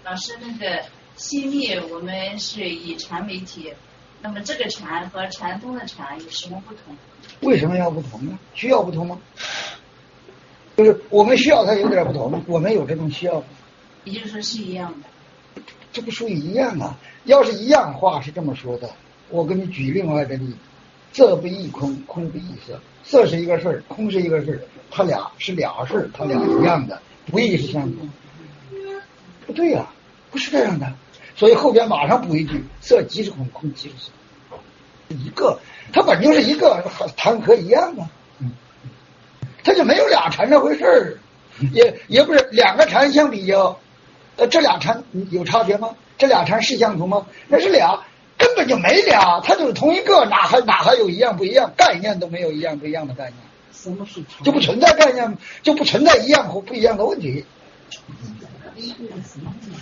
老师，那个心密我们是以禅为体，那么这个禅和禅宗的禅有什么不同？ 为什么要不同呢？需要不同吗？就是我们需要它有点不同，我们有这种需要吗？ 也就是说是一样的。 这不属于一样啊！要是一样话是这么说的，我给你举另外的例子：色不异空，空不异色。色是一个事儿，空是一个事儿，它俩是俩事儿，它俩一样的，不异是相同。不对呀，不是这样的。所以后边马上补一句：色即是空，空即是色。一个，它本就是一个，谈何一样啊？它就没有俩禅这回事儿，也不是两个禅相比较，这俩禅有差别吗？这俩禅是相同吗？那是俩，根本就没俩，它就是同一个，哪还有一样不一样？概念都没有一样不一样的概念， 什么是禅？ 就不存在概念，就不存在一样或不一样的问题。